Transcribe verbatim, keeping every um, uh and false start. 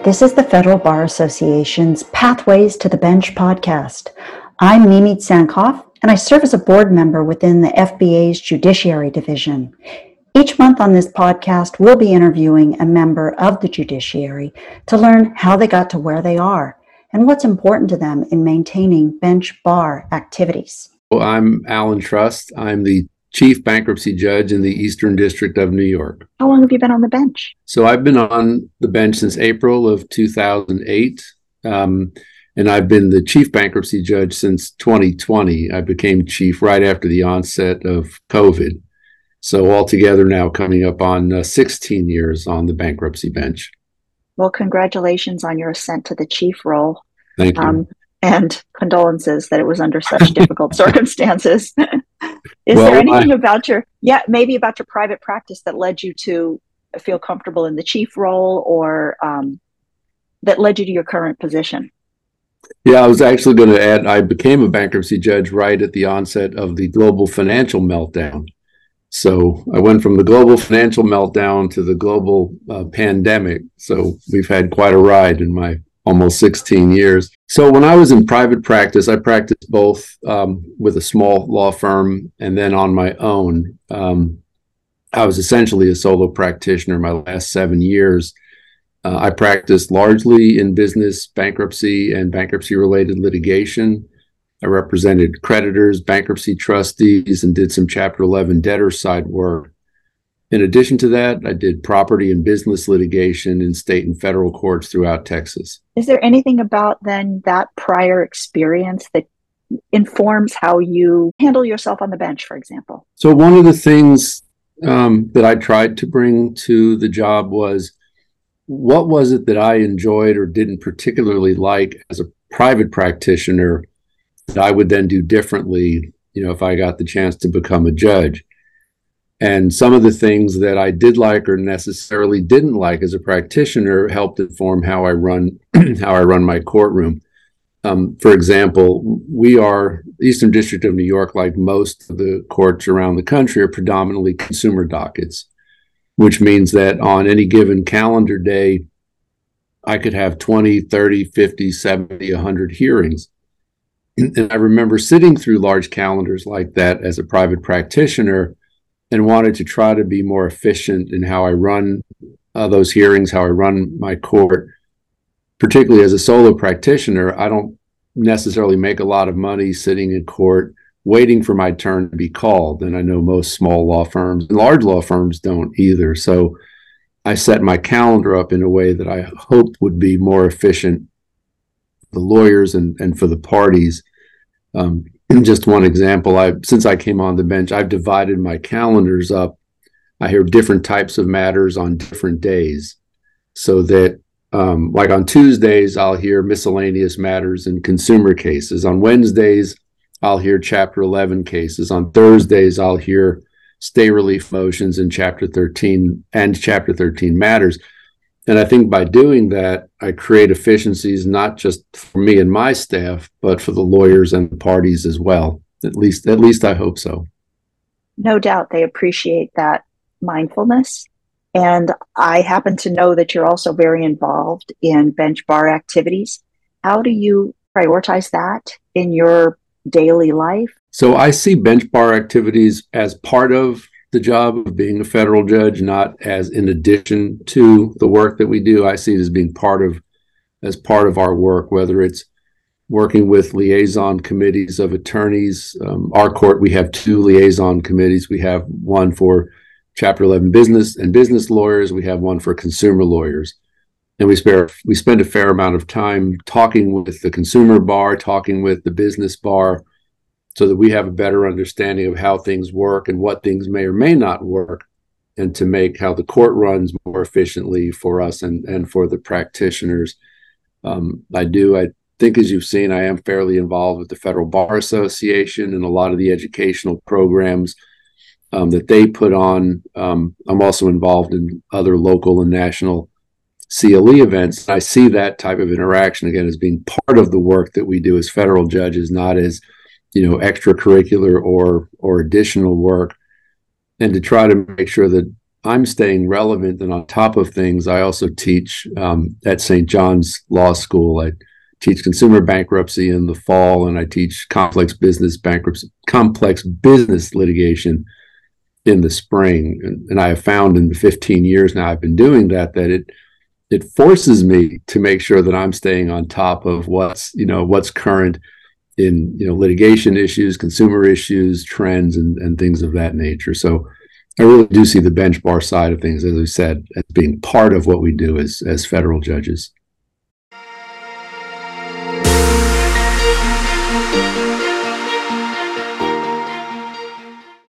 This is the Federal Bar Association's Pathways to the Bench podcast. I'm Mimi Tsankov, and I serve as a board member within the F B A's Judiciary Division. Each month on this podcast, we'll be interviewing a member of the judiciary to learn how they got to where they are and what's important to them in maintaining bench bar activities. Well, I'm Alan Trust. I'm the Chief Bankruptcy Judge in the Eastern District of New York. How long have you been on the bench? So I've been on the bench since April of two thousand eight, um, and I've been the Chief Bankruptcy Judge since twenty twenty. I became chief right after the onset of COVID. So altogether now coming up on uh, sixteen years on the bankruptcy bench. Well, congratulations on your ascent to the chief role. Thank you. Um, and condolences that it was under such difficult circumstances. Is well, there anything I, about your, yeah, maybe about your private practice that led you to feel comfortable in the chief role or um, that led you to your current position? Yeah, I was actually going to add, I became a bankruptcy judge right at the onset of the global financial meltdown. So I went from the global financial meltdown to the global uh, pandemic. So we've had quite a ride in my almost sixteen years. So when I was in private practice, I practiced both um, with a small law firm and then on my own. Um, I was essentially a solo practitioner my last seven years. Uh, I practiced largely in business, bankruptcy, and bankruptcy-related litigation. I represented creditors, bankruptcy trustees, and did some Chapter eleven debtor side work. In addition to that, I did property and business litigation in state and federal courts throughout Texas. Is there anything about then that prior experience that informs how you handle yourself on the bench, for example? So one of the things um, that I tried to bring to the job was, what was it that I enjoyed or didn't particularly like as a private practitioner that I would then do differently, you know, if I got the chance to become a judge? And some of the things that I did like or necessarily didn't like as a practitioner helped inform how I run how I run my courtroom. Um, for example, we are Eastern District of New York, like most of the courts around the country, are predominantly consumer dockets, which means that on any given calendar day, I could have twenty, thirty, fifty, seventy, one hundred hearings. And I remember sitting through large calendars like that as a private practitioner and wanted to try to be more efficient in how I run uh, those hearings, how I run my court. Particularly as a solo practitioner, I don't necessarily make a lot of money sitting in court waiting for my turn to be called. And I know most small law firms and large law firms don't either. So I set my calendar up in a way that I hoped would be more efficient for the lawyers and, and for the parties. Um, Just one example, I since I came on the bench, I've divided my calendars up. I hear different types of matters on different days, so that um, like on Tuesdays, I'll hear miscellaneous matters and consumer cases. On Wednesdays, I'll hear Chapter eleven cases. On Thursdays, I'll hear stay relief motions and Chapter thirteen and Chapter thirteen matters. And I think by doing that, I create efficiencies, not just for me and my staff, but for the lawyers and the parties as well. At least, at least I hope so. No doubt they appreciate that mindfulness. And I happen to know that you're also very involved in bench bar activities. How do you prioritize that in your daily life? So I see bench bar activities as part of the job of being a federal judge, not as in addition to the work that we do. I see it as being part of, as part of our work, whether it's working with liaison committees of attorneys. Um, our court, we have two liaison committees. We have one for Chapter eleven business and business lawyers. We have one for consumer lawyers. And we spare, we spend a fair amount of time talking with the consumer bar, talking with the business bar, so that we have a better understanding of how things work and what things may or may not work, and to make how the court runs more efficiently for us and, and for the practitioners. Um, I do, I think, as you've seen, I am fairly involved with the Federal Bar Association and a lot of the educational programs um, that they put on. Um, I'm also involved in other local and national C L E events. I see that type of interaction, again, as being part of the work that we do as federal judges, not as, you know, extracurricular or or additional work, and to try to make sure that I'm staying relevant and on top of things. I also teach um, at Saint John's Law School. I teach consumer bankruptcy in the fall, and I teach complex business bankruptcy, complex business litigation in the spring. And, and I have found in the fifteen years now I've been doing that, that it it forces me to make sure that I'm staying on top of what's, you know, what's current in, you know, litigation issues, consumer issues, trends, and, and things of that nature. So I really do see the bench bar side of things, as I said, as being part of what we do as as federal judges.